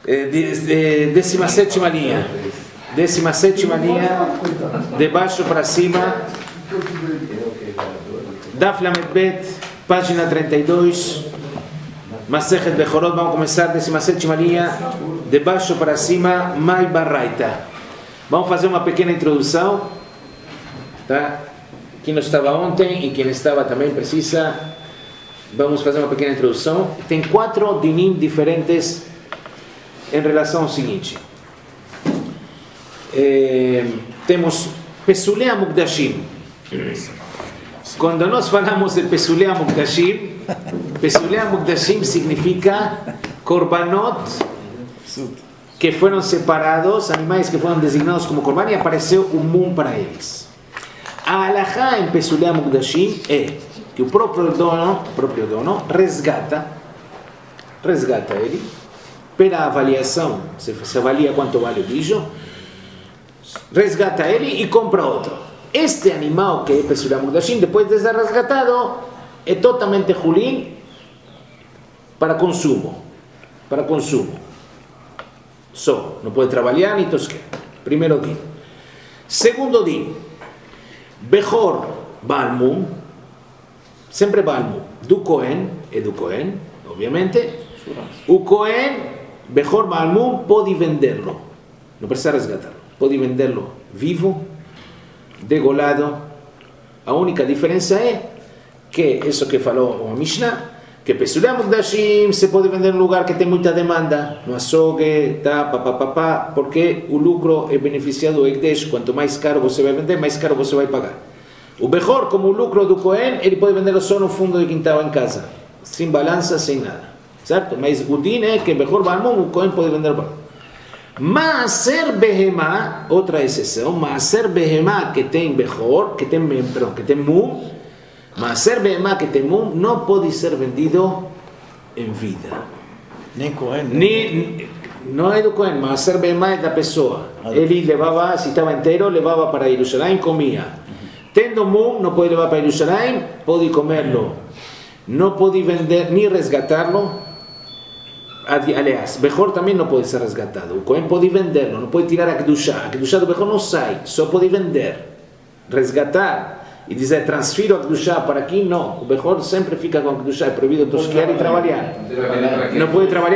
17ª linha. 17ª linha, de baixo para cima. Daf Lamed Bet, página 32. Masechet Bechorot, vamos começar 17ª linha, de baixo para cima, Mai Baraita. Vamos fazer uma pequena introdução, tá? Quem não estava ontem e quem estava também precisa. Vamos fazer uma pequena introdução. Tem 4 dinim diferentes em relação ao seguinte. Temos Pesulei HaMukdashim. Quando nós falamos de Pesulei HaMukdashim significa Korbanot que foram separados, animais que foram designados como Korban e apareceu um mum para eles. A halachá em Pesulei HaMukdashim é que o próprio dono resgata ele pela avaliação, se avalia quanto vale o bicho, resgata ele e compra outro. Este animal que é Pesulei HaMukdashim, depois de ser resgatado, é totalmente hulin para consumo. Só, não pode trabalhar nem tosquer. Primeiro dia. Segundo dia, Bechor Balmum, sempre Balmum, do Cohen, obviamente. O Cohen, Bechor Balmum, pode venderlo. Não precisa resgatarlo. Pode venderlo vivo, degolado. A única diferença é que, isso que falou o Mishnah, que Pesulei HaMukdashim se pode vender em um lugar que tem muita demanda, no açougue, porque o lucro é beneficiado do Ekdesh. Quanto mais caro você vai vender, mais caro você vai pagar. O Bechor, como o lucro do Cohen, ele pode vender só no fundo de quintal em casa, sem balança, sem nada, certo? Mas o din é que Bechor Balmum, o Cohen pode vender para Maaser Behemá, outra exceção, Maaser Behemá que tem Bechor, que tem Mum, Maaser Behemá que tem Mum, não pode ser vendido em vida. Nem Cohen? Não é do Cohen, Maaser Behemá é da pessoa. Ele levava, se estava inteiro, levava para Jerusalém, comia. Tendo Mum, não pode levar para Jerusalém, pode comerlo. Não pode vender, nem resgatarlo. Aliás, Bechor também não pode ser resgatado. O Cohen pode venderlo, não pode tirar a Kedushá. A Kedushá do Bechor não sai, só pode vender. Resgatar e dizer transfiro a Kedushá para aqui, não. O Bechor sempre fica com a Kedushá, é proibido tosquear e trabalhar. Não pode trabalhar,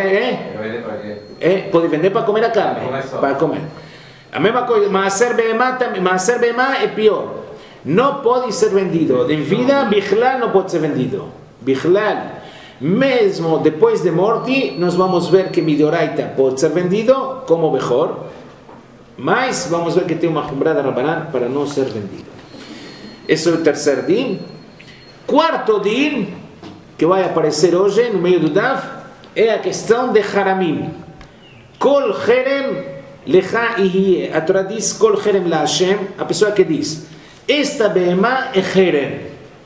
pode vender para comer a carne. Para comer. A mesma coisa, Maaser Behemá é pior. Não pode ser vendido. Em vida, Bichlal não pode ser vendido. Bichlal. Mesmo depois de morte, nós vamos ver que Midoraita pode ser vendido como Bechor, mas vamos ver que tem uma Humbrada Rabanan para não ser vendido. Esse é o terceiro din. Quarto din, que vai aparecer hoje no meio do Daf, é a questão de Haramim. Kol Herem Lecha Ihie. A Torá diz Kol Herem La Hashem, a pessoa que diz esta Behemá é Herem.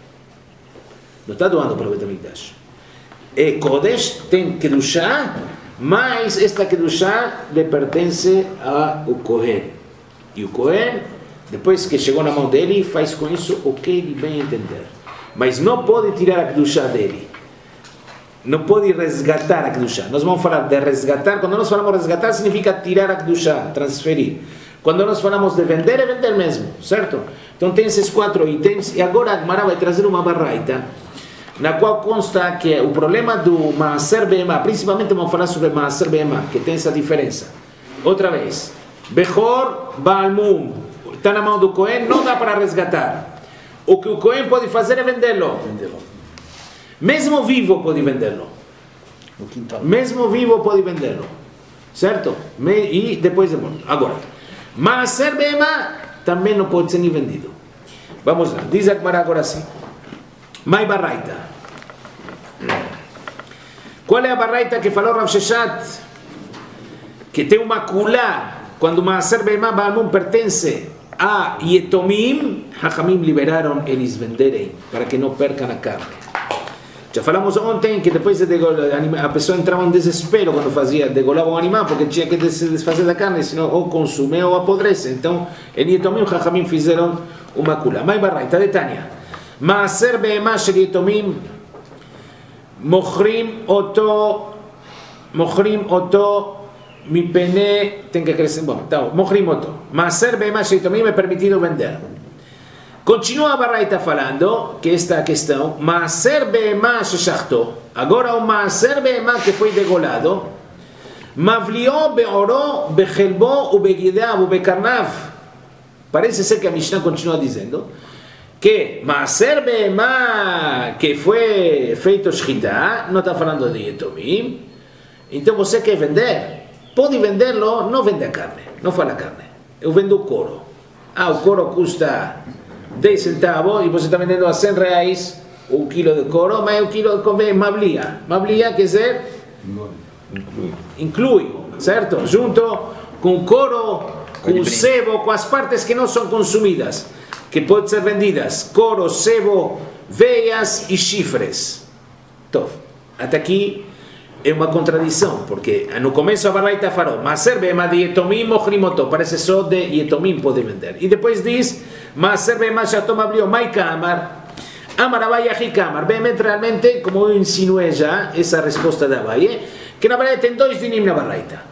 Não está doando para o Bet HaMikdash. É Kodesh, tem Kedushá, mas esta Kedushá lhe pertence ao Kohen. E o Kohen, depois que chegou na mão dele, faz com isso o que ele bem entender. Mas não pode tirar a Kedushá dele. Não pode resgatar a Kedushá. Nós vamos falar de resgatar. Quando nós falamos resgatar, significa tirar a Kedushá, transferir. Quando nós falamos de vender, é vender mesmo, certo? Então tem esses 4 itens. E agora a Gemara vai trazer uma baraita, na qual consta que o problema do Maaser Behemá, principalmente vamos falar sobre Maaser Behemá, que tem essa diferença. Outra vez, Bechor Balmum, está na mão do Cohen, não dá para resgatar. O que o Cohen pode fazer é vendê-lo. Mesmo vivo pode vendê-lo. Mesmo vivo pode vendê-lo. Certo? E depois de morto. Agora, Maaser Behemá também não pode ser nem vendido. Vamos lá, diz a Gemara agora assim. Mai Baraita. Qual é a Baraita que falou Rav Sheshat? Que tem uma kulá, quando Maaser Behemá Balmum pertence a Yetomim, Hachamim liberaram eles venderem, para que não percam a carne. Já falamos ontem que depois de degolar, a pessoa entrava em desespero quando degolava um animal, porque tinha que se desfazer da carne, senão ou consome ou apodrece. Então, em Yetomim, Hachamim fizeram uma kulá. Mai Baraita de Tânia. Maaser Behemá של יתומים מוכרים אותו mi pene tem que crecer. Bom, então, mohrimoto. Maaser behemá sheitomim é permitido vender. Continua a Baraita falando que esta questão, Maaser behemá sheshachto, agora o Maaser behemá que foi degolado, Mavlió beoró bechelbó ubeguidav ubekarnav. Parece ser que a Mishnah continua dizendo que Maaser behemá que foi feito shchita, não está falando de yetomim, então você quer vender, pode venderlo, não vende a carne, não fala carne, eu vendo o couro. O couro custa 10 centavos e você está vendendo a 100 reais o quilo de couro, mas o quilo de mablia. Mablia quer dizer inclui, certo? Junto com o couro, com o sebo, com as partes que não são consumidas, que podem ser vendidas, couro, sebo, veias e chifres. Então, até aqui é uma contradição, porque no começo a Baraita falou, Maaser behemá de yetomim mohrimoto, parece só de yetomim pode vender. E depois diz, Maaser behemá shachto mavlió, mai kamar, amar Abaye achi kamar. Realmente, como eu insinuei já, essa resposta de Abaye, que na verdade tem dois dinim na Baraita.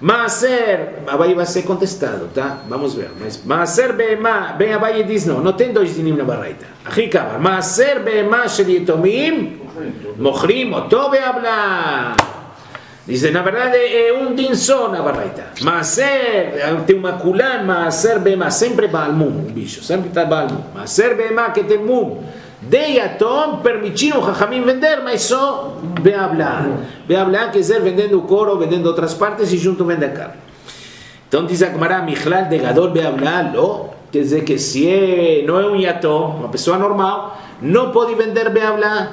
Maaser, Abaye vai ser contestado, tá? Vamos ver. Mas Maaser behemá, bem Abaye diz não tem dois dinim na Baraita. Achi kamar, Maaser behemá shel yetomim, mohrimoto behabla. Dice, na verdade é din só na Baraita. Maaser, tem uma kulan, Maaser behemá, sempre balmum, o bicho, sempre está balmum. Maaser behemá que tem mum. De yatom permitiram o Jajamim vender, mas só behabla. Behabla quer dizer vendendo o couro, vendendo outras partes e junto vende a carne. Então diz a Gemara, Michlal de Gadol behabla, quer dizer que se não é um yatom, uma pessoa normal, não pode vender behabla.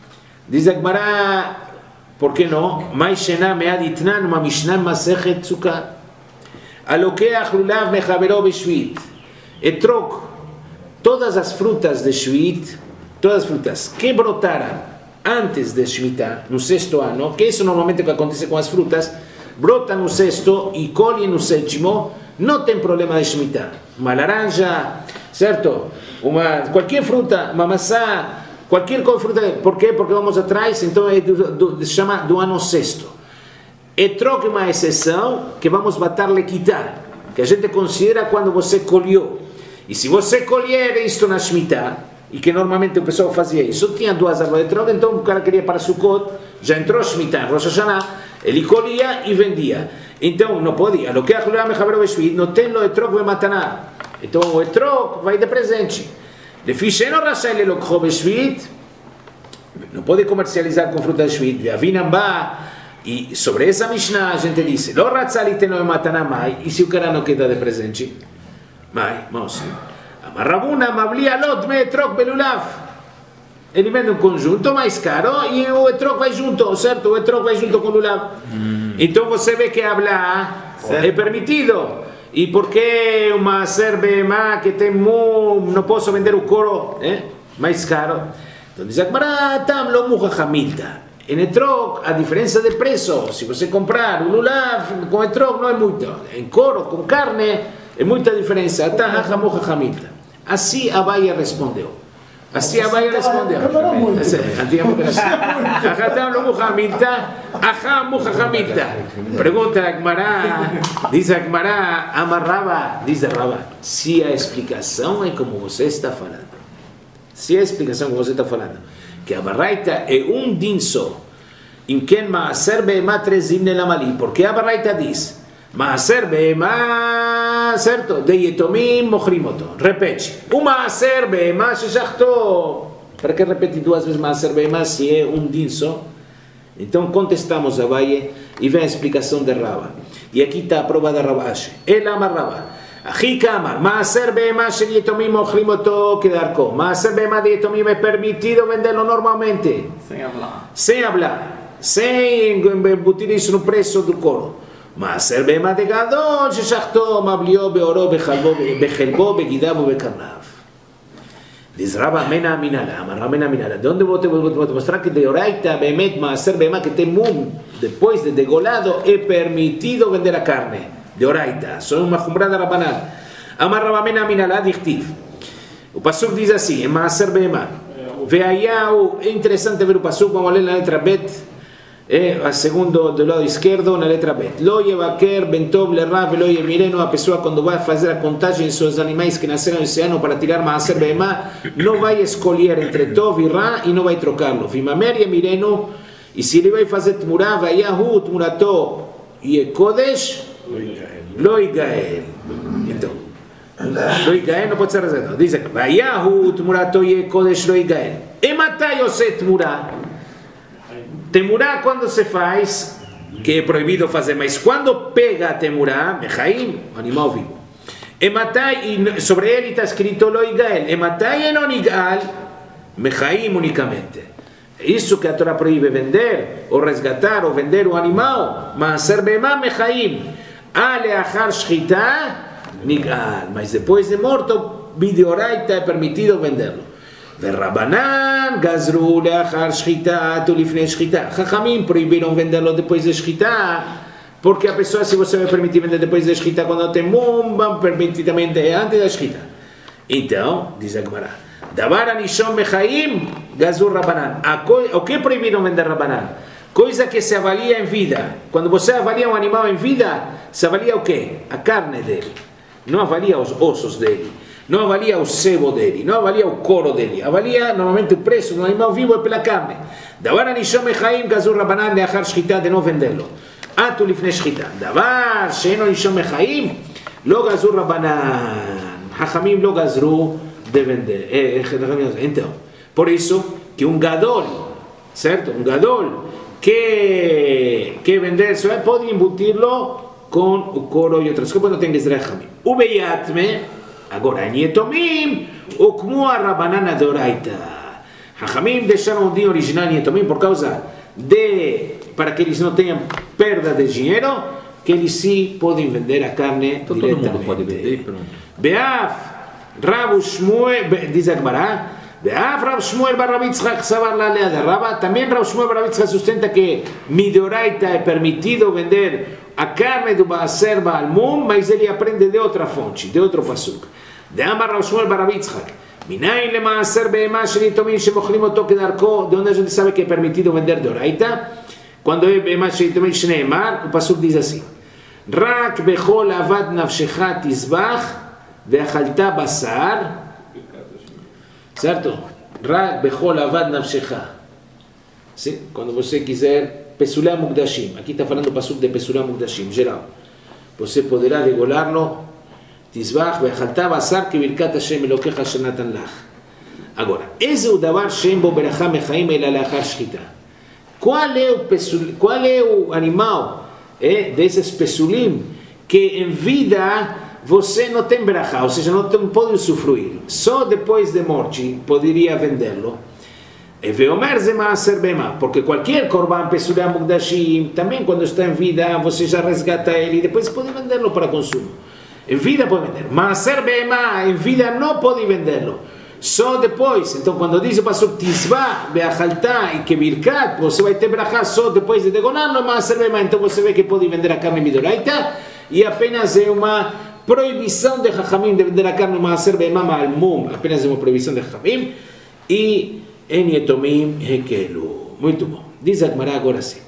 Diz a Gemara, por que não? Mais shena meaditnan, uma mishnah masechet tzukah. Alokeach lulav mechaveró beshvit. E troco todas as frutas de Shvit, todas as frutas que brotaram antes de Shemitah, no sexto ano, que isso normalmente que acontece com as frutas, brota no sexto e colhe no sétimo, não tem problema de Shemitah. Uma laranja, certo? Qualquer fruta, uma maçã, qualquer fruta, por quê? Porque vamos atrás, então se chama do ano sexto. E troca uma exceção que vamos bater lequitar, que a gente considera quando você colheu. E se você colher isto na Shemitah, e que normalmente o pessoal fazia isso, tinha duas árvores de troca, então o cara queria para Sukkot, já entrou Shemitah, Rosh Hashanah, ele colhia e vendia. Então não podia, não tem lo etrog be mataná. Então o etrog vai de presente. Não pode comercializar com fruta de Shvit. E sobre essa Mishnah a gente disse, lo ratzalite no mataná mai, e se o cara não quer dar de presente? Mai, vamos Amarrabuna, mablia, lot, me, troc, belulav. Ele vende um conjunto mais caro e o etrog vai junto, certo? O etrog vai junto com o lulav. Então você vê que hablar é permitido. E porque uma behemá que tem não posso vender o couro mais caro? Então diz a tam lo muchachamita. Em etrog, a diferença de preço, se você comprar o lulav com etrog não é muito. Em couro, com carne, é muita diferença. Assim Abaye respondeu. Assim Abaye respondeu. Pergunta a Gemara, diz a Gemara, amarrava, diz a Rava, se a explicação é como você está falando, se a explicação como você está falando, que a Baraita é din só, em quem Maaser behemá trezim nelamali, porque a Baraita diz, Maaser behemá, certo? De yetomim mohrimoto. Repete. O Maaser behemá sheshachto. Para que repete duas vezes Maaser behemá se é din só? Então contestamos a Abaye e vem a explicação de Rava. E aqui está a prova da Rava Ashi. Ela amarrava. Achi kamar. Maaser behemá shel yetomim mohrimoto quedar com. Maaser behemá de yetomim é permitido venderlo normalmente. Sem hablar. Sem hablar. Sem embutir isso no preço do couro. Maaser behemá de gadol sheshachto mavlió beoró bechelbó beguidav ubekarnav. Diz Rava mena minala, amarra mena minala. De onde vou te mostrar que de oraita behemet Maaser behemá que tem depois de degolado é permitido vender a carne. De oraita, só uma jumbrada rabanan. Amarra Rava mena minala dichtiv. O pasuk diz assim, em Maaser behemá. É interessante ver o pasuk, vamos ler na letra Bet. a segundo do lado esquerdo, na letra Bet. Lo yevaker bentov lerrav lo yemireno, a pessoa quando vai fazer a contagem dos seus animais que nasceram esse ano para tirar maaser behemá, não vai escolher entre tov e ra e não vai trocá-lo. Vimamer yemireno, e se ele vai fazer tmurá, vai yahu tmurato yekodesh lo igael. Então, lo igael não pode ser reservado. Diz aqui, vai yahu tmurato yekodesh lo igael. E matai ose tmurá. Temurá quando se faz, que é proibido fazer, mas quando pega a temurá, mechaim, animal vivo. Ematai, e sobre ele está escrito lo igael. Ematai e non igal, mechaim unicamente. Isso que a Torá proíbe vender, ou resgatar, ou vender o animal, maaser behemá mechaim. Aleachar shchita, nigal. Mas depois de morto, bideoraita é permitido vendê-lo. Verrabanan, gazru, leachar shchita, tulifne shchita. Chachamim proibiram venderlo depois de shchita, porque a pessoa, se você vai permitir vender depois de shchita, quando tem mumba, permite também antes da shchita. Então, diz a Gemara, davar anishon mechaim, gazru rabanan. O que proibiram vender rabanan? Coisa que se avalia em vida. Quando você avalia um animal em vida, se avalia o quê? A carne dele. Não avalia os ossos dele. Não avalia o sebo dele, não avalia o couro dele, avalia normalmente o preço do animal vivo é pela carne. Davar anishom mechaim gazur rabanan leachar shchita, de não vendê-lo. Atu lifnei shchita. Davar she'eno anishom mechaim lo gazur rabanan. Hachamim lo gazru de vender. Então, por isso que um gadol, certo? Um gadol que vender só pode embutir-lo com o couro e outras coisas, não tem que ser Hachamim. O beyatme. Agora, em Yetomim, o como a Rabanana Doraita. Hachamim deixaram o dia original em Yetomim por causa de, para que eles não tenham perda de dinheiro, que eles sim podem vender a carne então, diretamente. Todo mundo pode vender, pronto. Beaf, Rav Shmuel, diz a Gemara, Beaf, Rav Shmuel bar Rav Yitzchak sabar la lea de Rava, também Rav Shmuel bar Rav Yitzchak sustenta que midoraita é permitido vender a carne do Baaser Baalmum, mas ele aprende de outra fonte, de outro pasuk. De Amar Rav Shmuel bar Rav Yitzchak, Minayin le Maaser Behemá shel Yitomim shemochlim oto kedarko, de onde a gente sabe que é permitido vender doraita? Quando é Behemá shel Yitomim shneimar, o pasuk diz assim, Rak bechol avad nafshecha tizbach ve'achalta basar, certo? Rak bechol avad nafshecha. Sim? Quando você quiser Pesulá Mukdashim, aqui está falando o pasuk de Pesulá Mukdashim, geral. Você poderá degolar-lo, Tizbach, Ve'achalta basar, que Birkat Hashem Elokecha Shenatan Lach. Agora, esse é o davar Shem bo berachá mechaim ela leachar shchita. Qual é o animal desses pesulim que em vida você não tem berachá, ou seja, não pode usufruir, só depois de morte poderia vendê-lo? E veomer ze maaser behemá, porque qualquer korban pesulá mukdashim, também quando está em vida, você já resgata ele e depois pode vendê-lo para consumo. Em vida pode vender. Maaser behemá, em vida não pode vendê-lo. Só depois. Então quando diz o pasuk tisvá, beachaltá e que birkat, você vai ter brachá só depois de degonar-lo, maaser behemá. Então você vê que pode vender a carne midoraita e apenas é uma proibição de Chachamim de vender a carne maaser behemá ma'almum. Apenas é uma proibição de Chachamim. E em Yetomim Hekelu. Muito bom. Diz a Gemara agora sim.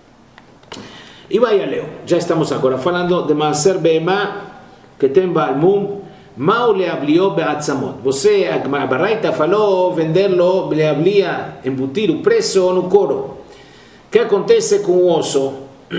E vai a Leo. Já estamos agora falando de Maaser Behemá que tem Baalmum. Mau leablió be'atzamot. Você, a Baraita falou vender-lo, leablia, embutir o preço no couro. O que acontece com o osso?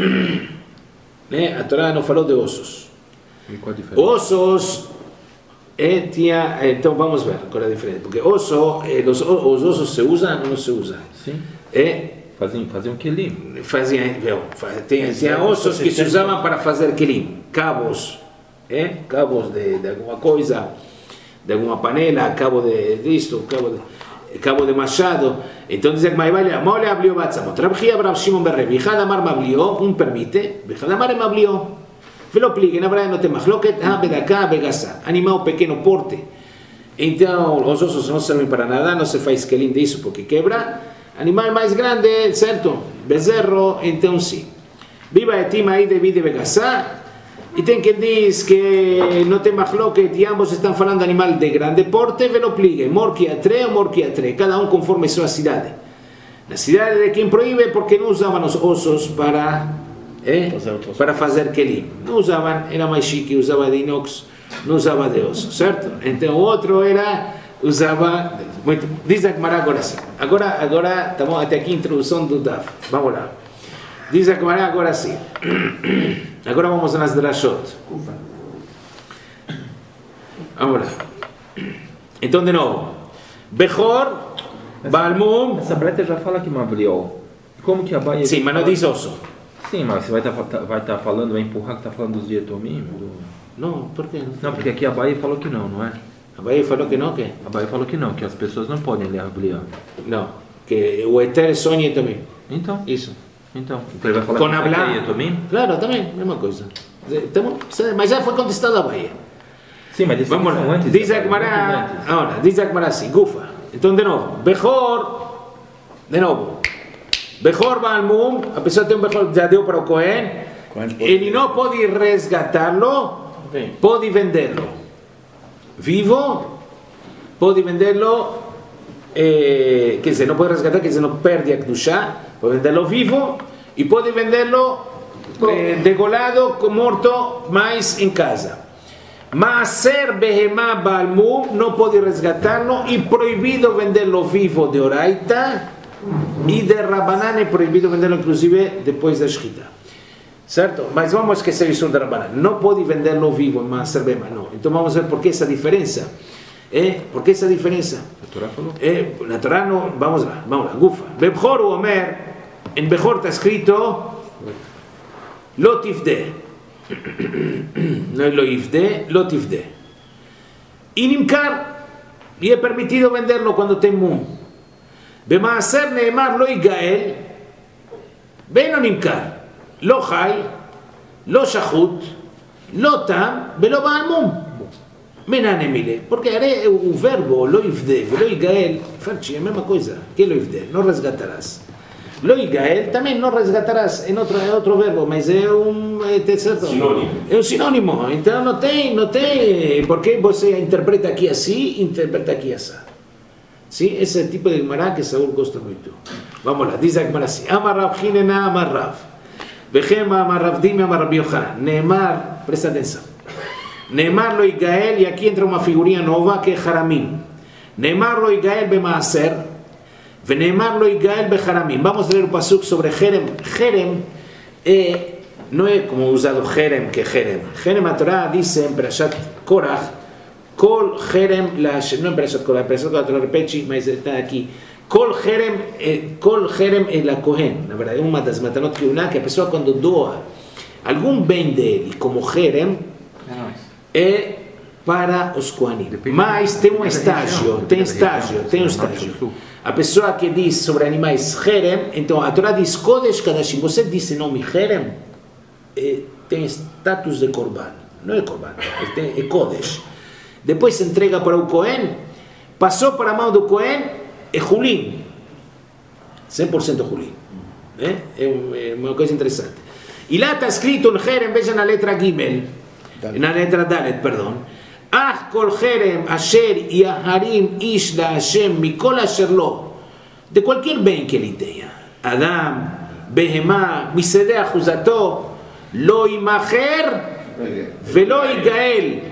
A Torá não falou de ossos. Ossos... então vamos ver agora a diferença, porque osso, os ossos se usam ou não se usam? Sim. Faziam kelim. Tinha ossos que se usavam para fazer kelim, cabos, cabos de alguma coisa, de alguma panela, cabo disto, cabo de machado. Então diz que Mole abriu Batzamot. Rabchia Rav Shimon bar Revi, Had Amar Mablió, permite, Had Amar Mablió. Velo plique, na verdade não tem machloket, bedacá, begassá, animal pequeno porte. Então, os ossos não servem para nada, não se faz kelim disso porque quebra. Animal mais grande, certo? Bezerro, então sim. Viva etima aí de vida begassá. E tem quem diz que não tem machloket e ambos estão falando de animal de grande porte, velo plique, morquiatre ou morquiatre, cada um conforme sua cidade. La ciudad de quien prohíbe porque no usaban los osos para hacer kelim. No usaban, era más chique, usaba de inox, no usaba de oso, ¿cierto? Entonces otro usaba, dice a Gemara agora sim. Agora estamos até aqui introdução do DAF. Vamos lá. Diz a Gemara agora sim. Agora vamos nas drashot. Vamos lá. Então de novo. Bechor, Balmum. Essa breta já fala que Mavriol. Como que a Baia... Sim, mas não diz osso. Sim, mas você vai estar falando, vai empurrar que está falando dos Yetomim? Não, por quê? Não, porque aqui a Baia falou que não é? A Baia falou que não, que? A Baia falou que não, que as pessoas não podem ler a Bíblia. Não, que o Eter só Yetomim. Então? Isso. Então ele vai falar com que hablar, é Yetomim? Claro, também, mesma coisa. Mas já foi contestada a Baia. Sim, mas vamos lá. Antes, diz a Gemara, agora, diz a Gemara assim, Gufa. Então, de novo, Bechor, de novo. Bechor Balmum, a pessoa tem Bechor, já deu para o Cohen, ele não pode resgatá-lo, pode vendê-lo. Vivo, pode vendê-lo, quer dizer, não pode resgatar, quer dizer, não perde a Kedushá, pode vendê-lo vivo, e pode vendê-lo degolado, morto, mas em casa. Maaser behemá balmum, não pode resgatá-lo, e proibido vendê-lo vivo de Oraita, e de Rabanan é proibido vendê-lo inclusive depois da Shkita. Certo? Mas vamos esquecer isso de Rabanan. Não pode vendê-lo vivo, Maaser behemá, não. Então vamos ver por que essa diferença. Por que essa diferença? A Torá falou. Na Torá não, vamos lá, Gufa. Bechor o Omer, em Bechor está escrito Lotifde. Não é Loifde, Lotifde. E Nimkar, e é permitido vendê-lo quando tem mum. Bemaaser neemar lo igael, bem no Nimkar. Lo chai, lo shachut, lo tam, velo baal mum. Menanemile, porque é o verbo lo ifde, lo igael, é a mesma coisa. Que lo ifde? Não resgatarás. Lo igael também não resgatarás, é outro verbo, mas é sinônimo. É um sinônimo, então não tem, porque você interpreta aqui assim, interpreta aqui assim. Sim, esse é o tipo de Gemara que Saúl gosta muito. Vamos lá, diz a Gemara assim, Amar Rav Hinena, Amar Rav, Vechema, Amar Rav Dime, Amar Rav Yochanan, Neemar, presta atenção, Neemar lo Igael, e aqui entra uma figurinha nova que é Haramim. Neemar lo Igael bemaaser, Veneemar lo Igael beharamim. Vamos ler o pasuk sobre Jerem. Jerem não é como usado Jerem, que Jerem. Jerem a Torá dice em Perashat Korach, Kol Jerem la Hashem, não em Perashat Korach, Perashat Korach, te lo repete, mas está aqui. Kol Jerem é la Kohen. Na verdade, é uma das matanot que a pessoa quando doa algum bem dele, como Jerem, é para os Kohanim. Mas tem um estágio, tem um estágio. A pessoa que diz sobre animais Jerem, então a Torá diz Kodesh Kadashim, você disse nome Jerem, tem status de Korban, não é Korban, é Kodesh. Depois se entrega para o Kohen, passou para a mão do Kohen, é Hulin, 100% Hulin. É uma coisa interessante. E lá está escrito no Jerem, veja na letra Gimel, na letra Dalet, perdão. Ach kol Jerem asher yaharim ish la Hashem mikol asher lo, de qualquer bem que ele tenha, Adam, Behemá, Misede achuzato, lo imacher velo igael.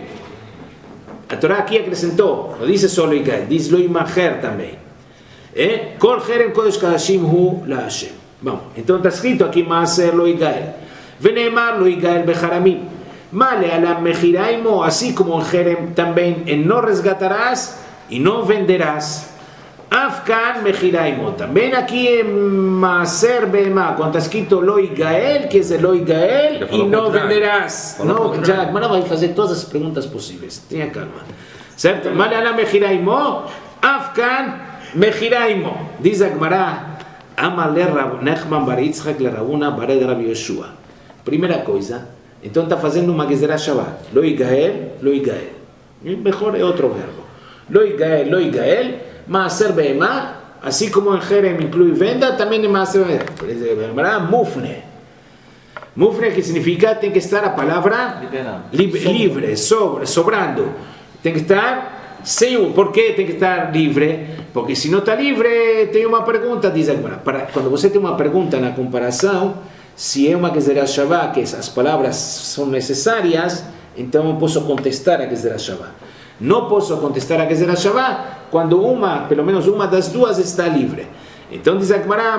A Torá aqui acrescentou, não diz só lo igael, diz lo imacher também. Kol Jerem kodesh kadashim hu la Hashem. Bom, então está escrito aqui maaser lo igael, veneemar lo igael beharamim. Male alam mechiraimo, assim como em Jerem também, em não resgatarás e não venderás. Afkan mechiraimo, também aqui em Maaser Behemá, quando está escrito lo igael, que é lo igael, e não venderás. Não, já, agora vai fazer todas as perguntas possíveis, tenha calma. Certo? Male alam mechiraimo, Afkan mechiraimo. Diz a Gemara, Amale Rab Nachman bar Yitzchak le Rabuna bared Rab Yoshua. Primeira coisa, então está fazendo uma Gezerá Shabbat. Lo igael, lo igael. Mejor é outro verbo. Lo igael, Maaser Behemá, assim como em Jerem inclui venda, também em Maaser Behemá, mufne. Mufne que significa tem que estar a palavra livre, sobrando. Tem que estar por que tem que estar livre? Porque se não está livre, tem uma pergunta, diz a Gemara. Quando você tem uma pergunta na comparação, se é uma Gezerah Shavá, que as palavras são necessárias, então eu posso contestar a Gezerah Shavá. Não posso contestar a Gezerah Shavá quando pelo menos uma das duas está livre. Então diz a Gemara,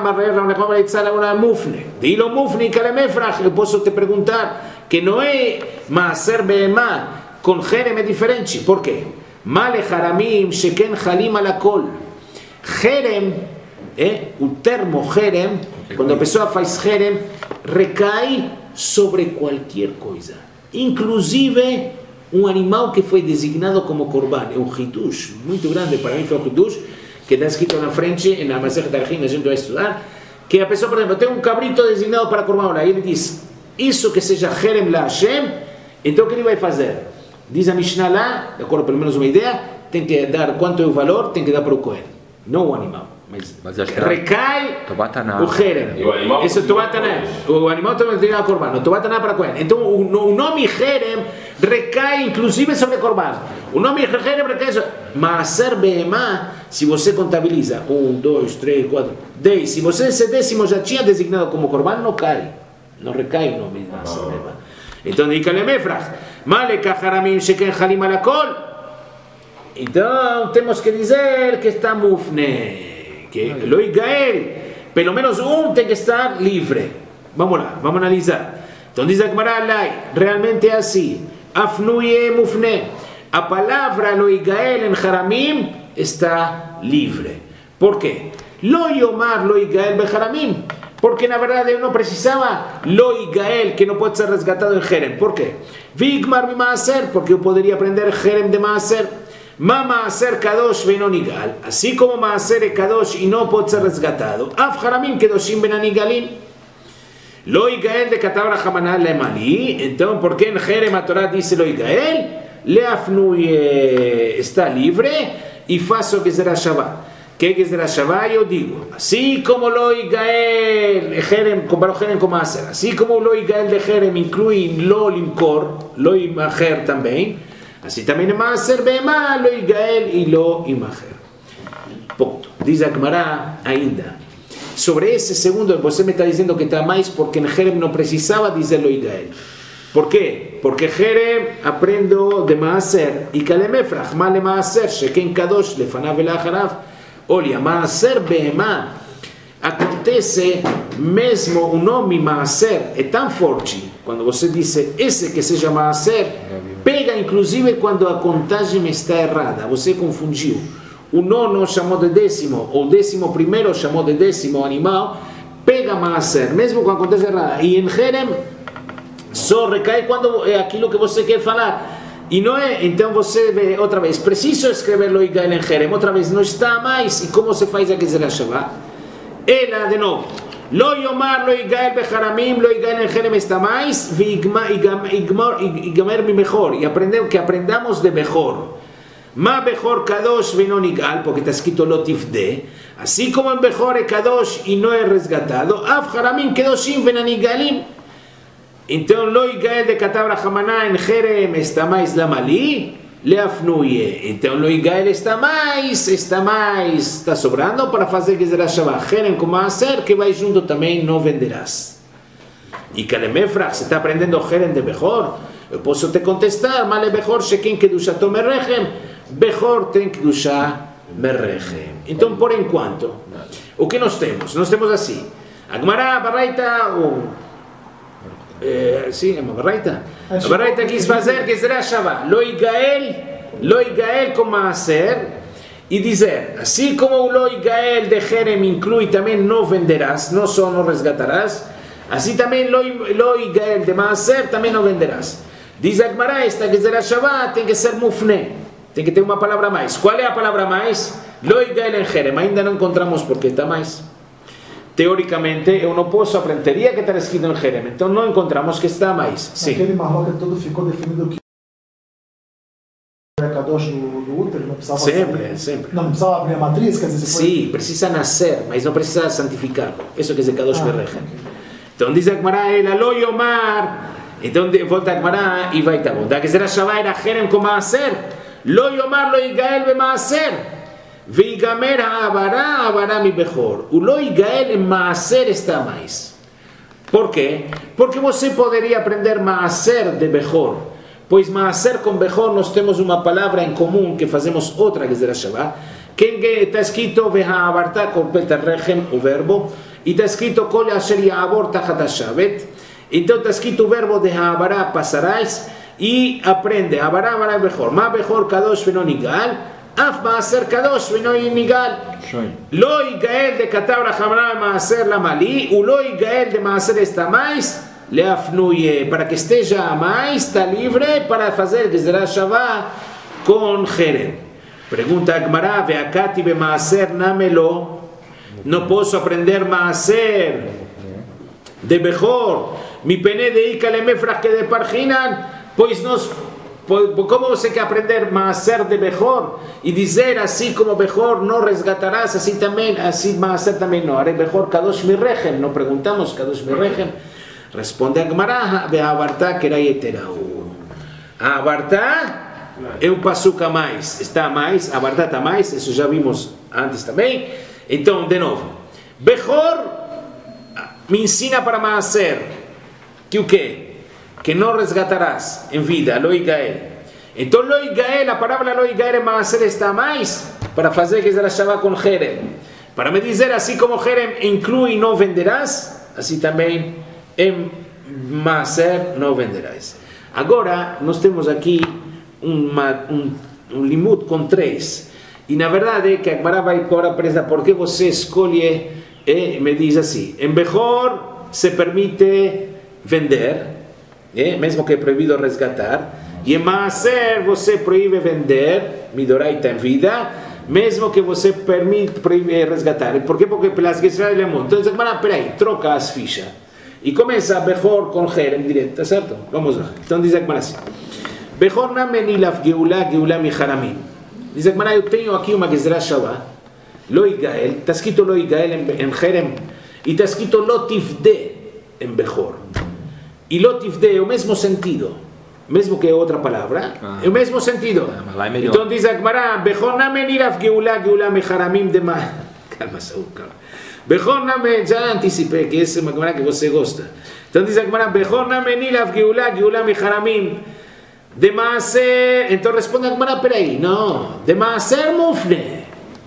eu posso te perguntar que não é Maaser Be'emá com Jerem é diferente. Por quê? Male Haramim Sheken Halim Alakol. Jerem, o termo Jerem, quando a pessoa faz Jerem, recai sobre qualquer coisa, inclusive um animal que foi designado como Korban. É um Hidush muito grande, para mim foi um Hidush, que está escrito na frente, na Masechet Arachim, a gente vai estudar, que a pessoa, por exemplo, tem um cabrito designado para Korban, aí ele diz, isso que seja Jerem la Hashem, então o que ele vai fazer? Diz a Mishnah lá, de acordo pelo menos uma ideia, tem que dar quanto é o valor, tem que dar para o Kohen, não o animal. Mas recai o Jerem. Esse é o Tobatanã. O animal também tem a Korban. O Tobatanã para Kohen. Então o nome Jerem recai inclusive sobre Korban. O nome Jerem recai sobre Maaser Be'emá. Se você contabiliza 1, 2, 3, 4, 10. Se você esse décimo já tinha designado como Korban, não cai. Não recai o nome de Maaser Be'emá. Então diz Kalemefrach. Maleka Haramim Sheken Halim Alakol. Então temos que dizer que está mufne. Que Loi Gael, pelo menos tem que estar livre. Vamos lá, vamos analisar. Então diz a Gemara, realmente é assim. Afnuye mufne. A palavra Loi Gael em Haramim está livre. Por quê? Loi Yomar Loi Gael be Haramim. Porque na verdade eu não precisava Loi Gael, que não pode ser resgatado em Jerem. Por quê? Vigmar mi Maaser, porque eu poderia aprender Jerem de Maaser. Ma Maaser Kadosh Benonigal, assim como Maaser é Kadosh e não pode ser resgatado, Af Haramim Kedoshim Benanigalim. Loi Gael de Katabra Hamanah Lemali, então, por que em Jerem a Torá diz Loi Gael? Leafnui está livre e faço o Gezerah Shavá. Que Gezerah Shavá eu digo, assim como Loi Gael, Jerem, comparou Jerem com Maaser, assim como o Loi Gael de Jerem inclui Lo Limkor, Loi Maher também, assim também é Maaser Be'emá, Loi Gael e Lo Imacher. Ponto. Diz a Gemara ainda. Sobre esse segundo, você me está dizendo que está mais porque em Jerem não precisava dizer Loi Gael. Por quê? Porque Jerem aprendo de Maaser e Kalemefrach, Male Maaser, Sheken Kadosh, Lefanav Velacharav. Olha, Maaser Be'emá acontece mesmo o nome Maaser é tão forte quando você diz esse que seja Maaser, pega inclusive quando a contagem está errada, você confundiu. O nono chamou de décimo, ou o 11º chamou de décimo animal, pega Maaser, mesmo com a contagem errada. E em Jerem só recai quando é aquilo que você quer falar. E não é, então você vê outra vez, preciso escrever Loi Gael em Jerem, outra vez não está mais, e como se faz a Gezerah Shavá? Ela de novo. Lo Yomar Loi Gael Becharamim, Loi Gael em Jerem está mais, Igamer mi Bechor, e que aprendamos de Bechor. Ma Bechor Kadosh Benonigal, porque está escrito Lotifde, assim como em Bechor é Kadosh e não é resgatado, Af Haramim Kedoshim Benanigalim. Então Loi Gael de Katabra Hamanah em Jerem está mais Lamali, Leafnuye. Então Loi Gael está sobrando para fazer Gezerah Shavá. Jerem com Maaser, que vai junto também, não venderás. E Kalemefrach, você está aprendendo Jerem de Bechor? Eu posso te contestar, Male Bechor, Sheken Kedushato Merechem, Bechor tem Kedushá Merechem. Então, por enquanto, o que nós temos? Nós temos assim, a Gemara, Baraita, sim, é uma Baraita. A Baraita quis fazer Gezerah Shavá. Loi Gael com Maaser, e dizer, assim como o Loi Gael de Jerem inclui também não venderás, não só não resgatarás, assim também Loi Gael de Maaser também não venderás. Diz a Gemara, esta Gezerah Shavá tem que ser mufne, tem que ter uma palavra a mais. Qual é a palavra a mais? Loi Gael em Jerem, ainda não encontramos porque está mais. Teoricamente, eu não posso aprender, teria que estar escrito em Jerem, então não encontramos que está mais. Sim. Aquele marroca todo ficou definido que é Kadosh do útero, não precisava sempre. Não precisava abrir a matriz, quer dizer, sim, precisa nascer, mas não precisa santificar. Isso quer dizer Kadosh Berechem. Então diz a Gemara, ela Lo Yomar. Então volta a Gemara e vai, tá bom. Da Gezerah Shavá era Jerem com Maaser. Lo yomar lo yigael bemaaser. Veigamer ha'avara mi bechor. U lo yigael en maaser está mais. ¿Por qué? Porque você poderia aprender maaser de bechor. Pois maaser com bechor nós temos uma palavra em comum que fazemos outra que será Shabbat. Que está escrito ve'ha'avarta korpet rechem, o verbo. E está escrito kol asher ya'avor tachat hashavet. Então está escrito o verbo de ha'avara, passarás. Y aprende, Abará, Abará, Bejor. Ma Bejor, Kadosh, Veno, Nigal. Af, Maaser, Kadosh, Veno, Nigal. Lo Igael de Katabra, Hamra, Maaser, la Malí. U lo Igael de Maaser está mais. Le afnuye. Para que esteja mais, está libre para fazer Gezerah Shavá con Jerem. Pregunta Agmará, Veakati, Be Maaser, Namelo. No puedo aprender Maaser de Bejor. Mi pene de Ika, le Mefrach, que de Parginan. Pois como você quer aprender Maaser de Bechor e dizer assim como Bechor não resgatarás, assim também, assim Maaser também não. Are Bechor Kadosh Mirrechem, não perguntamos Kadosh Mirrechem. Responde a Gemara, Be'avarta que era Yeterau. A Avarta é um passuca a mais, está a mais, a Avarta está a mais, isso já vimos antes também. Então, de novo, Bechor me ensina para Maaser que o quê? Que no resgatarás en vida, lo Igael. Entonces lo Igael, la palabra lo Igael en Maaser está más para hacer que se la Shabbat con Jerem. Para me dizer así como Jerem incluye no venderás, así también en Maaser no venderás. Agora nós temos aqui um limut com 3. E na verdade que a Gemara vai agora presa porque você escolhe me diz assim, en Bechor se permite vender, mesmo que é proibido resgatar, e em Maaser você proíbe vender, Midoraita em vida, mesmo que você proíbe resgatar. Por quê? Porque pelas Gezerah de Lemon. Então, peraí, troca as fichas. E começa a Bechor com Jerem direto, tá certo? Vamos lá. Então diz a Gemara assim, Bechor namen ilaf geulá, geulá mi haramim. Diz a Gemara, eu tenho aqui uma Gezerah Shavá, Lo Igael, está escrito Lo Igael em Jerem, e está escrito Lo Tifde em Bechor. E Lotifde é o mesmo sentido, mesmo que é outra palavra, é o mesmo sentido. Então diz a Gemara, Bechor namen iraf geulá, geulá me haramim de ma... Calma, Saúl, calma. Bechor namen, já anticipei que essa é uma Gemara que você gosta. Então diz a Gemara, Bechor namen iraf geulá, geulá me haramim de Maaser. Então responde a Gemara, peraí, não, de Maaser mufne.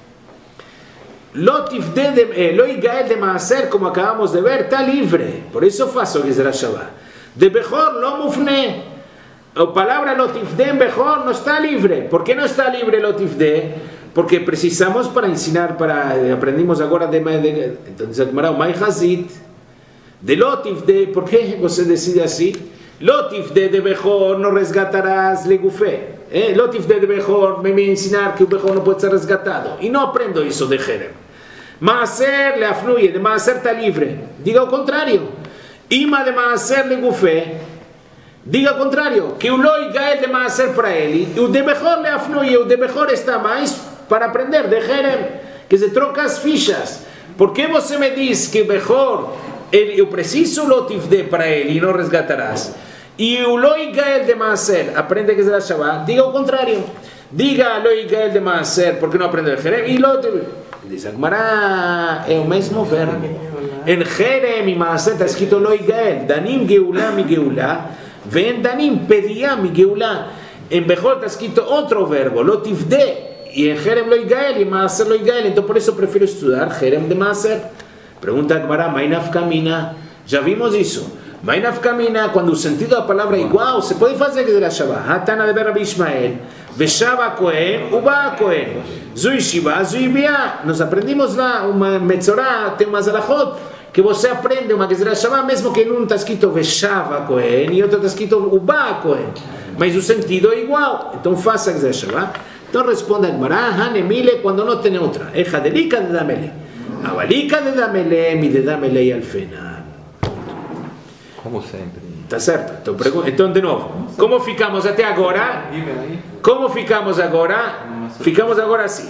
Lo Igael de Maaser, como acabamos de ver, está livre. Por isso faço Gezerah Shavá. De Bechor lo mufne. A palavra Lotifde en Bechor no está libre. ¿Por qué no está libre Lotifde? Porque precisamos para ensinar, aprendimos agora entonces Mai Hazit de Lotifde. ¿Por qué você decide así? Lotifde de Bechor no resgatarás legufé. Lotifde de Bechor me ensinar que o Bechor no puede ser resgatado. Y no aprendo eso de Jerem. Maaser le afnuye, de Maaser está libre. Diga o contrario. Ima de Maaser le gufé, diga o contrário, que o Lo Igael de Maaser para ele, e o de Bechor le afnuye, o de Bechor está mais para aprender de Jerem, que se troca as fichas. Por que você me diz que Bechor, eu preciso Lotifde para ele e não resgatarás? E o Lo Igael de Maaser aprende que será Shabbat, diga o contrário. Diga Lo Igael de Maaser, porque não aprende de Jerem, e Lotifde. Diz a Gemara, é o mesmo verbo. En Jerem y Maaser está escrito Lo Igael, Danim Geulá mi Geulá, ven Danim pedía mi Geulá. En Bechor está escrito otro verbo, Lo Tifde, y en Jerem Lo Igael y Maaser Lo Igael. Entonces por eso prefiero estudiar Jerem de Maaser. Pregunta Gemara, Mainaf Kamina, ya vimos eso. Mainaf Kamina, cuando el sentido de la palabra es igual, se puede hacer que de la Shabbat. Hatana de Rabbi Ishmael, Veshava Kohen, Uba Kohen, Zui Shiva, Zui Bia. Nos aprendimos lá, uma Metzorah, tem umas alachot, que você aprende uma Gezerah Shavá, mesmo que num está escrito Veshava Kohen e outro está escrito Uba Kohen. Mas o sentido é igual. Então faça a Gezerah Shavá. Então responde a Gemara, Hanemile, quando não tem outra. Eja delika de Damele. Avalika de Damele, mi de Damele al final. Como sempre. Tá certo? Então, de novo, como ficamos até agora? Como ficamos agora? Ficamos agora assim.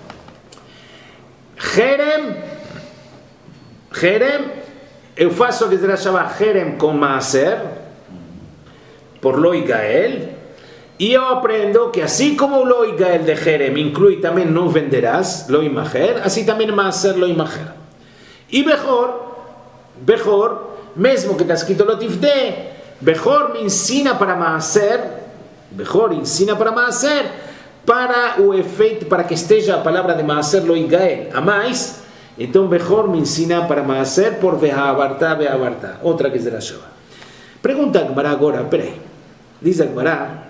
Jerem, eu faço a Shabbat Jerem com Maaser, por Lo Igael, Y yo aprendo que así como lo Igael de Jerem incluye también no venderás, lo imager, así también Maaser lo imager. Y Bejor, mesmo que está escrito lo tifde, Bejor me ensina para Maaser, para o efeito, para que esteja a palavra de Maaser lo Igael a mais, então Bejor me ensina para Maaser por Vehavartá. Outra que será Shavá. Pergunta a Gemara agora, peraí, diz a Gemara,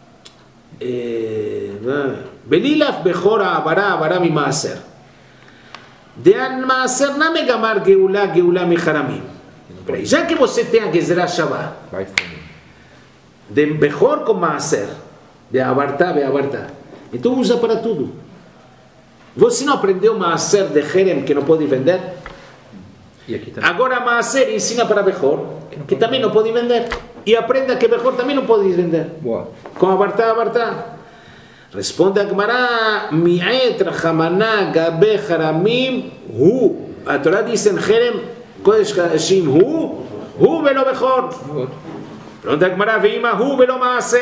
Belilaf Bejor Avará mi Maaser. De an Maaser não me gamar Geulá mi Haramim. Peraí, já que você tem a Gezerá Shavá, de Bejor com Maaser, de Avartá, então usa para tudo. Você não aprendeu Maaser de Jerem que não pode vender? Agora Maaser ensina para Bejor que também não pode vender. E aprenda que Bejor também não pode vender. Com Avartá. Responde a Gemara, Mi'et Rachamaná Gabe Haramim Hu. A Torá diz em Jerem, Kodesh Kadashim Hu velo Bejor. Pergunta a Gemara, Veima Hu velo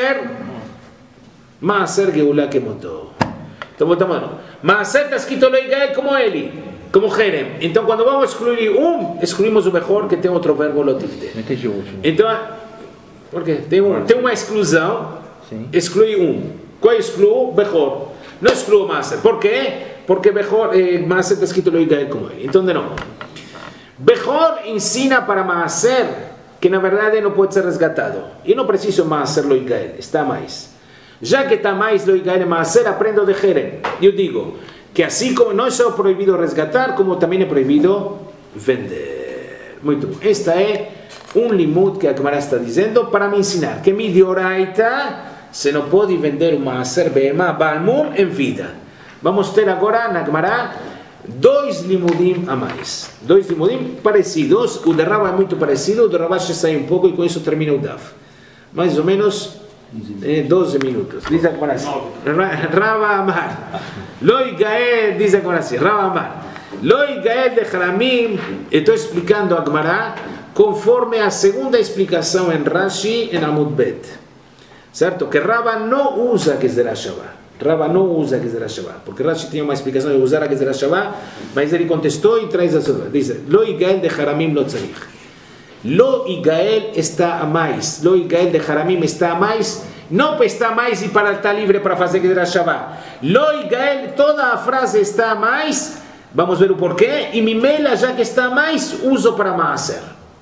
Maaser Geulá Kemoto. Então voltamos. Maaser está escrito lo Igael como ele, como Jerem. Então quando vamos excluir excluímos o Bejor que tem outro verbo lo tifde. Então, por quê? Tem uma exclusão, exclui Qual excluo? Bejor. Não excluo Maaser. Por quê? Porque Maaser está escrito lo Igael como ele. Então de novo. Bejor ensina para Maaser que na verdade não pode ser resgatado. Eu não preciso Maaser lo Igael, está mais. Já que está mais lo Igael Maaser, aprendo de Jerem. Eu digo que assim como não é só proibido resgatar, como também é proibido vender. Muito bom. Esta é limud que a Gemara está dizendo para me ensinar que mi dioraita se não pode vender um Maaser Behemá Balmum em vida. Vamos ter agora na Gemara 2 limudim a mais. 2 limudim parecidos. O de Rava é muito parecido, o de Ravash sai um pouco e com isso termina o Daf. Mais ou menos 12 minutos. Diz a Gemara assim. Rava Amar. Loi Gael, diz a Gemara assim. Rava Amar. Loi Gael de Haramim. Estou explicando a Gemara conforme a segunda explicação em Rashi em Amud Bet. Certo? Que Rava não usa Gezerá Shavá. Rava não usa Gezerá Shavá. Porque Rashi tinha uma explicação de usar a Gezerá Shavá, mas ele contestou e traz a sua. Diz: Lo Igael de Haramim lo tzarich. Lo Igael está a mais. Lo Igael de Haramim está a mais. Não está a mais e para estar livre para fazer Gezerá Shavá. Lo Igael, toda a frase está a mais. Vamos ver o porquê. E Mimela, já que está a mais, uso para Maaser.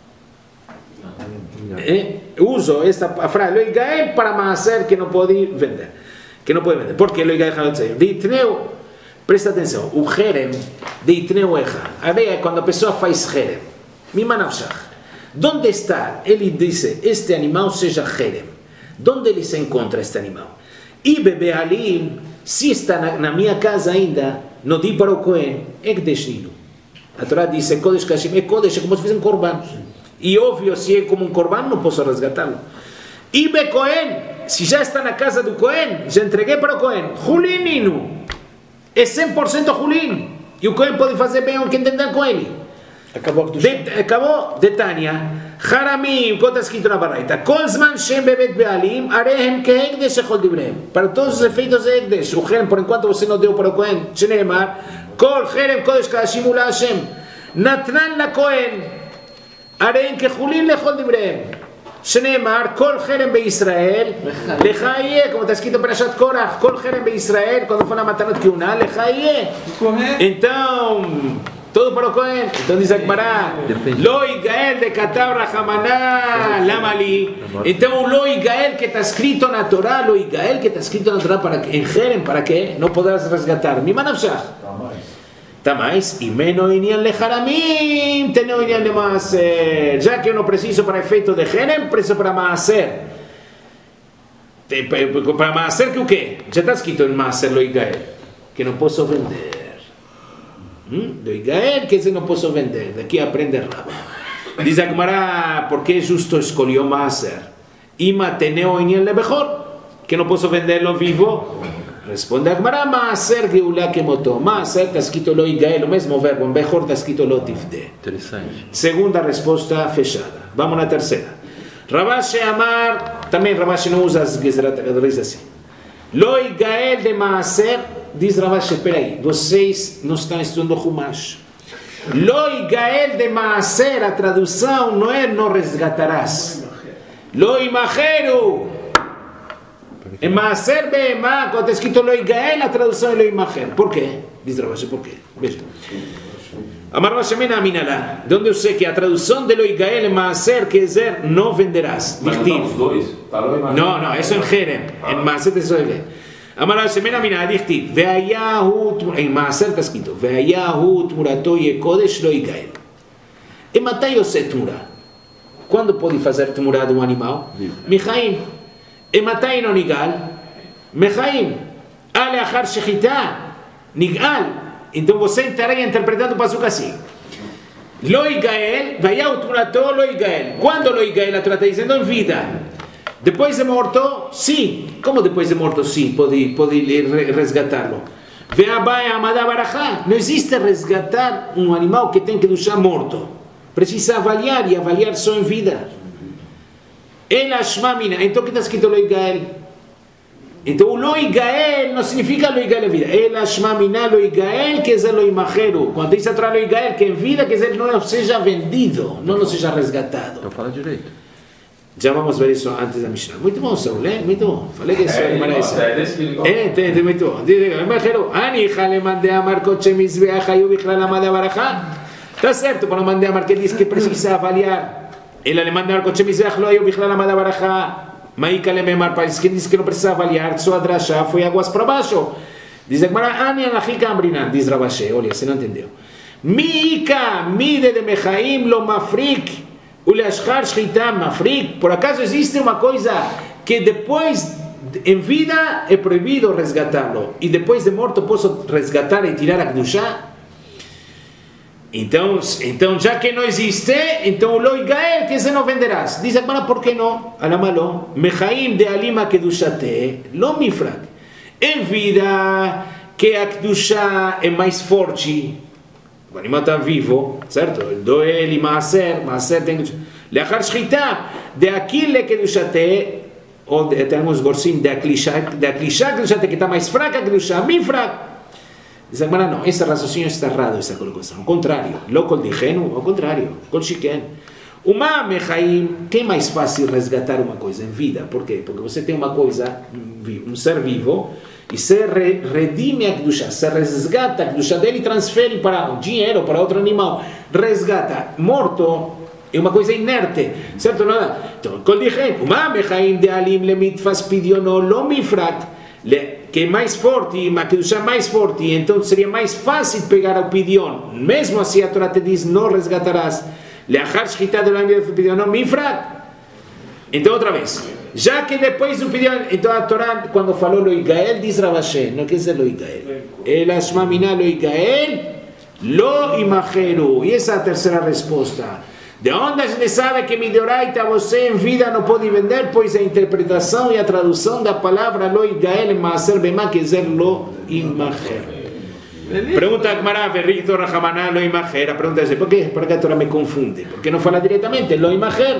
Uso esta frase, Lo Igael, para Maaser que não pode vender. Por que Lo Igael de Itneu? Presta atenção, o Jerem de Itneu Echa. É quando a pessoa faz Jerem. Mimanavshach. Onde está? Ele diz, este animal seja Jerem. Onde ele se encontra este animal? E bebê ali, se está na minha casa ainda, não di para o Cohen, Ekdesh Ninu. A Torá diz, Kodesh Kashim, Kodesh, é como se fosse um korban. E óbvio, se é como um korban, não posso resgatá-lo. E be Cohen, se já está na casa do Cohen, já entreguei para o Cohen. Hulin Ninu. É 100% Hulin. E o Cohen pode fazer bem o que entender com ele. Acabou de Tânia. Haramim, quando está escrito na Baraita. Kol zman shem bebet bealim, arehem que Ekdesh echol dibrem. Para todos os efeitos é Ekdesh. O Jerem, por enquanto você não deu para o Cohen. Sheneemar, Kol Jerem Kodesh Kadashim Ula Hashem. Natran la Cohen. Arehem que Hulin lechol dibrem. Sheneemar, Kol Jerem be Israel. Lechaie, como está escrito para Shat Korach. Kol Jerem be Israel, quando foi na Matanot Kiuna. Lechaie. Então... todo para o Cohen. Então diz a Gemara, Lo Igael de Katav Rachamaná Lamali. Então o Lo Igael que está escrito na Torá, Lo Igael que está escrito na Torá para em Jerem, para que não poderás resgatar. Mimanavshach. Tamais. E meno inian le Haramim, teneu inian le Maaser. Já que eu não preciso para efeito de Jerem, preciso para Maaser. Para Maaser que o quê? Já está escrito em Maaser Lo Igael, que não posso vender. Lo Igael, que não posso vender. Daqui aprende Rava. Diz a Gemara, por que justo escolheu Maaser? Ima teneu inyan lebechor, que não posso vendê-lo vivo? Responde a Gemara, Maaser geulá kemoto. Maaser está escrito Lo Igael, o mesmo verbo. Em Bechor está escrito Lo tifde. Interessante. Segunda resposta fechada. Vamos na terceira. Rabashi Amar, também Rabashi não usa as leis assim. Loi Gael de Maaser, diz Rabashi, peraí, vocês não estão estudando Humash. Loi Gael de Maaser, a tradução não é não resgatarás. Loi Macheru. Em Maaser Be'emá, quando está escrito Loi Gael, a tradução é Loi Macher. Por quê? Diz Rabashi, por quê? Veja. Amar Rabashi Mena Aminalá. De onde eu sei que a tradução de Loi Gael em Maaser quer dizer não venderás. Não, isso é em Jerem. Em Maaser isso é. Amar Rabashi Mena Aminalá, diz-te, em Maaser está escrito, Ve'ayahu tmurato yekodesh Loi Gael. E matai você tmura. Quando pode fazer tmura de um animal? Michaim. E matai no nigal? Mechaim. Ale achar shechita. Nigal. Então você estaria interpretando o passuco assim. Loi Gael, Ve'ayahu tmurato Loi Gael. Quando Loi Gael, a Torá está dizendo em vida. Depois de morto, sim. Como depois de morto, sim, pode resgatá-lo. Ve'abai amada barajá. Não existe resgatar um animal que tem que deixar morto. Precisa avaliar e avaliar só em vida. El Ashmamina. Então o que está escrito Loi Gael? Então o Loi Gael não significa Loi Gael em vida. El Ashmamina Loi Gael quer dizer Loi Macheru. Quando diz a Torá Loi Gael que em vida quer dizer não seja vendido, não seja resgatado. Então fala direito. Já vamos ver isso antes da Mishnah. Muito bom, Saul, hein? Muito bom. Falei que isso é maravilhoso. Muito bom. Diz Macheru. Ani Hale mande amar koche mizbeach hayu bichlal amada barajá. Está certo, para mandar a que diz que precisa avaliar. Ele le manda a coche mizbeach lo hayu bichlal amada barajá. Maika le memar, para que diz que não precisa avaliar, só a drashá foi águas para baixo. Diz a Gemara, Ani anachika ambrinan, diz Rabashi, olha, você não entendeu. Mika, mide de mechaim lo mafrik, uleashchar shchita mafrik. Por acaso existe uma coisa que depois, em vida, é proibido resgatá-lo, e depois de morto posso resgatar e tirar a kedushá? Então, já que não existe, então o Loi Gael que você não venderás. Diz a Gemara, por que não? Alamalo, Mechaim de Alima Kedushate, lo mifrak. Em vida, que a Kedushá é mais forte, o animal está vivo, certo? Doel e Maaser tem que... Leachar Shchita, de Aquile Kedushate, ou temos Gorsim de Aklisha Kedushate, que está mais fraca que Kedushá, mifrak. Diz a Gemara, não, esse raciocínio está errado, essa colocação. Ao contrário, lo kol digenu, ao contrário, kol shiken. Uma mechaim, que é mais fácil resgatar uma coisa em vida? Por quê? Porque você tem uma coisa, um ser vivo, e se redime a Kedushá, se resgata a Kedushá dele e transfere para um dinheiro, para outro animal. Resgata. Morto é uma coisa inerte, certo? Então, kol digenu, uma mechaim de alim lemitfas pidiono lo mifrat, que é mais forte, uma Kedushá mais forte, então seria mais fácil pegar o pidion. Mesmo assim a Torá te diz, não resgatarás. Leachar shchita de lo pidion, não mifrat. Então outra vez, já que depois do pidion, então a Torá quando falou Loi Gael, diz Rabashi, não quer dizer Loi Gael. El Ashmamina Loi Gael, lo imacheru. E essa é a terceira resposta. De onde a gente sabe que Midoraita você em vida não pode vender, pois a interpretação e a tradução da palavra Loi Gael em Maaser Be'emá quer dizer Lo Imacher. Pergunta a Gemara, Verrito Rahamaná Lo Imacher. A pergunta é, por que a Torá me confunde? Porque não fala diretamente Lo Imacher.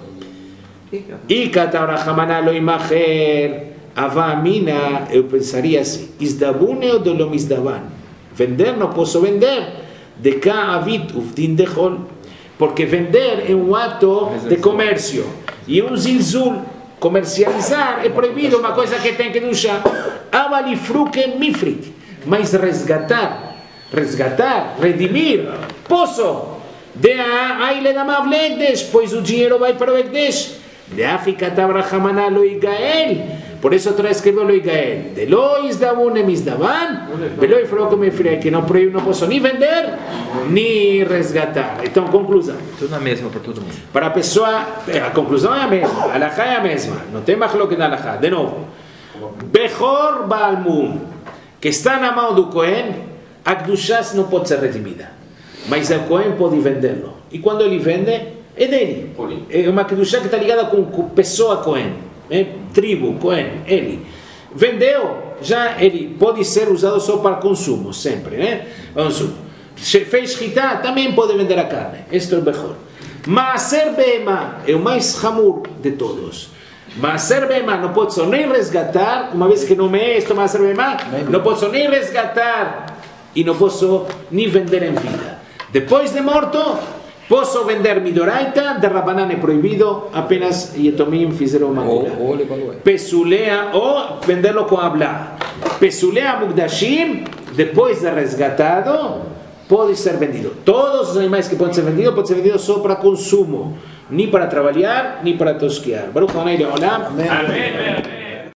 Ikata Rahamaná Lo Imacher. Avamina, eu pensaria assim, Isdabune ou Dolom Isdaban? Vender não posso vender. De Ka'avit Ufdin Dechol. Porque vender é um ato de comércio e um zilzul, comercializar é proibido, uma coisa que tem que deixar. Avalifruke mifrik, mas resgatar, redimir, posso. De aí le dá Ekdesh, pois o dinheiro vai para o Ekdesh. De Achikatab Rahamaná Loi Gael, por isso a Torá escreveu Loi Gael. De Lo Isdabun Misdaban, de Lo Ifruke mifrik, que não posso nem vender, nem resgatar. Então, conclusão. Tudo na mesma para todo mundo. Para a pessoa, a conclusão é a mesma, a alahá é a mesma, não tem machlok na alahá. De novo, Bechor Balmum, que está na mão do Cohen, a Kedushá não pode ser redimida, mas o Cohen pode vendê-lo. E quando ele vende, é dele. É uma Kedushá que está ligada com pessoa Cohen, tribo Cohen, ele. Vendeu, já ele pode ser usado só para consumo, sempre, né? Consumo. Fez shchita, também pode vender a carne. Este é o Bechor. Maaser Behemá é o mais hamur de todos. Maaser Behemá não posso nem resgatar, uma vez que não me é isto Maaser Behemá, não posso nem resgatar e não posso nem vender em vida. Depois de morto, posso vender Midoraita, de Rabanan é proibido, apenas Yetomim fizeram uma Pesulea, ou vendê-lo com Ablá. Pesulea Mugdashim, depois de resgatado, pode ser vendido. Todos os animais que podem ser vendidos só para consumo, nem para trabalhar, nem para tosquear. Baruch Adonai Leolam. Amém.